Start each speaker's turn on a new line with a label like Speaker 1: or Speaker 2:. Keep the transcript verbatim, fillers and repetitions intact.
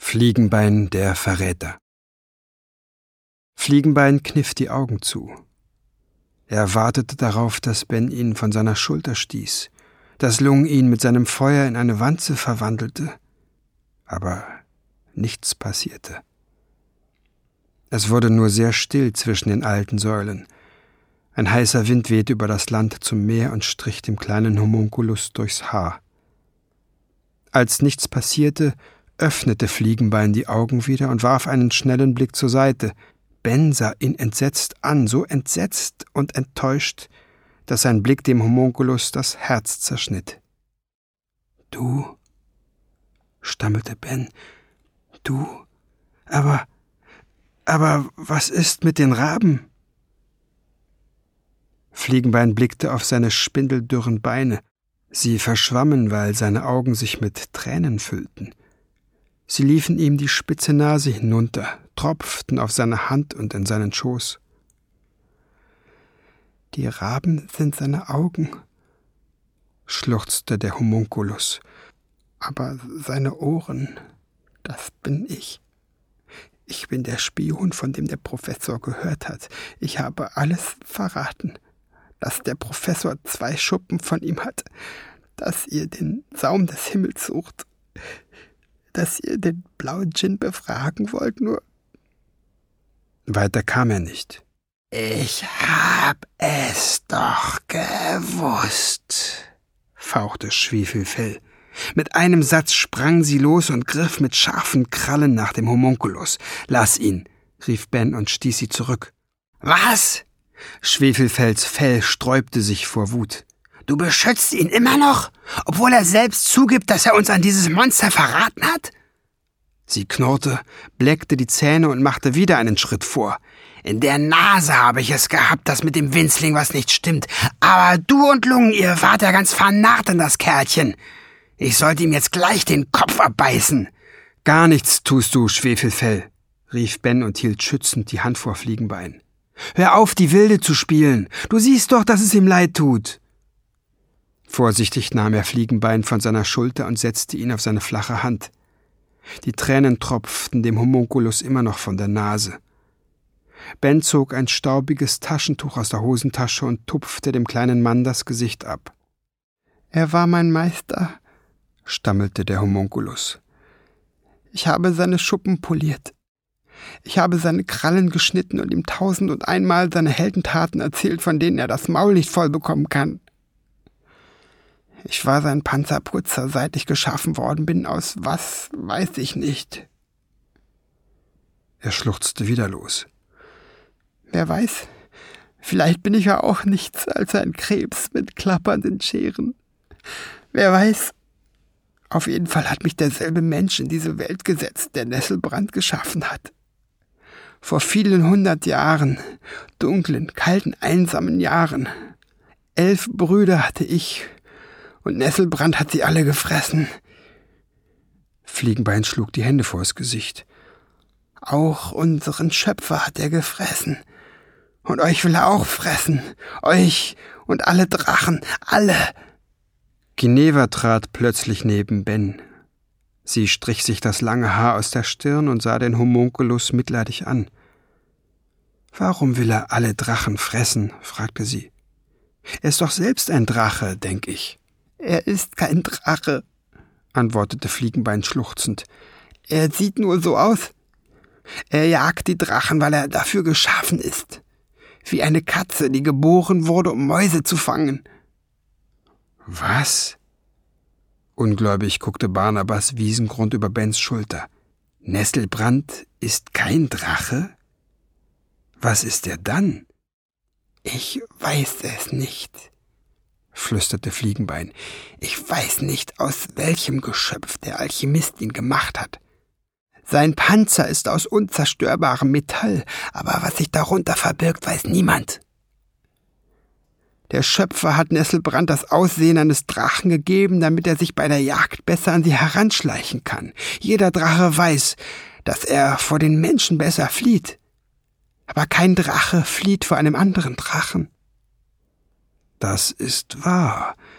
Speaker 1: Fliegenbein, der Verräter. Fliegenbein kniff die Augen zu. Er wartete darauf, dass Ben ihn von seiner Schulter stieß, dass Lung ihn mit seinem Feuer in eine Wanze verwandelte. Aber nichts passierte. Es wurde nur sehr still zwischen den alten Säulen. Ein heißer Wind wehte über das Land zum Meer und strich dem kleinen Homunculus durchs Haar. Als nichts passierte, öffnete Fliegenbein die Augen wieder und warf einen schnellen Blick zur Seite. Ben sah ihn entsetzt an, so entsetzt und enttäuscht, dass sein Blick dem Homunculus das Herz zerschnitt. »Du«, stammelte Ben, »du, aber, aber was ist mit den Raben?« Fliegenbein blickte auf seine spindeldürren Beine. Sie verschwammen, weil seine Augen sich mit Tränen füllten. Sie liefen ihm die spitze Nase hinunter, tropften auf seine Hand und in seinen Schoß. »Die Raben sind seine Augen«, schluchzte der Homunculus. »Aber seine Ohren, das bin ich. Ich bin der Spion, von dem der Professor gehört hat. Ich habe alles verraten, dass der Professor zwei Schuppen von ihm hat, dass ihr den Saum des Himmels sucht, dass ihr den blauen Djinn befragen wollt, nur...« Weiter kam er nicht. »Ich hab es doch gewusst«, fauchte Schwefelfell. Mit einem Satz sprang sie los und griff mit scharfen Krallen nach dem Homunculus. »Lass ihn«, rief Ben und stieß sie zurück. »Was?« Schwefelfells Fell sträubte sich vor Wut. »Du beschützt ihn immer noch, obwohl er selbst zugibt, dass er uns an dieses Monster verraten hat?« Sie knurrte, bleckte die Zähne und machte wieder einen Schritt vor. »In der Nase habe ich es gehabt, dass mit dem Winzling was nicht stimmt. Aber du und Lung, ihr wart ja ganz vernarrt in das Kerlchen. Ich sollte ihm jetzt gleich den Kopf abbeißen.« »Gar nichts tust du, Schwefelfell«, rief Ben und hielt schützend die Hand vor Fliegenbein. »Hör auf, die Wilde zu spielen. Du siehst doch, dass es ihm leid tut.« Vorsichtig nahm er Fliegenbein von seiner Schulter und setzte ihn auf seine flache Hand. Die Tränen tropften dem Homunculus immer noch von der Nase. Ben zog ein staubiges Taschentuch aus der Hosentasche und tupfte dem kleinen Mann das Gesicht ab. »Er war mein Meister«, stammelte der Homunculus. »Ich habe seine Schuppen poliert. Ich habe seine Krallen geschnitten und ihm tausend und einmal seine Heldentaten erzählt, von denen er das Maul nicht voll bekommen kann. Ich war sein Panzerputzer, seit ich geschaffen worden bin, aus was, weiß ich nicht.« Er schluchzte wieder los. »Wer weiß, vielleicht bin ich ja auch nichts als ein Krebs mit klappernden Scheren. Wer weiß. Auf jeden Fall hat mich derselbe Mensch in diese Welt gesetzt, der Nesselbrand geschaffen hat. Vor vielen hundert Jahren, dunklen, kalten, einsamen Jahren. Elf Brüder hatte ich, und Nesselbrand hat sie alle gefressen.« Fliegenbein schlug die Hände vors Gesicht. »Auch unseren Schöpfer hat er gefressen. Und euch will er auch fressen. Euch und alle Drachen, alle.« Ginevra trat plötzlich neben Ben. Sie strich sich das lange Haar aus der Stirn und sah den Homunculus mitleidig an. »Warum will er alle Drachen fressen?« fragte sie. »Er ist doch selbst ein Drache, denk ich.« »Er ist kein Drache«, antwortete Fliegenbein schluchzend. »Er sieht nur so aus. Er jagt die Drachen, weil er dafür geschaffen ist. Wie eine Katze, die geboren wurde, um Mäuse zu fangen.« »Was?« Ungläubig guckte Barnabas Wiesengrund über Bens Schulter. »Nesselbrand ist kein Drache? Was ist er dann?« »Ich weiß es nicht«, flüsterte Fliegenbein. »Ich weiß nicht, aus welchem Geschöpf der Alchemist ihn gemacht hat. Sein Panzer ist aus unzerstörbarem Metall, aber was sich darunter verbirgt, weiß niemand. Der Schöpfer hat Nesselbrand das Aussehen eines Drachen gegeben, damit er sich bei der Jagd besser an sie heranschleichen kann. Jeder Drache weiß, dass er vor den Menschen besser flieht. Aber kein Drache flieht vor einem anderen Drachen.« »Das ist wahr«,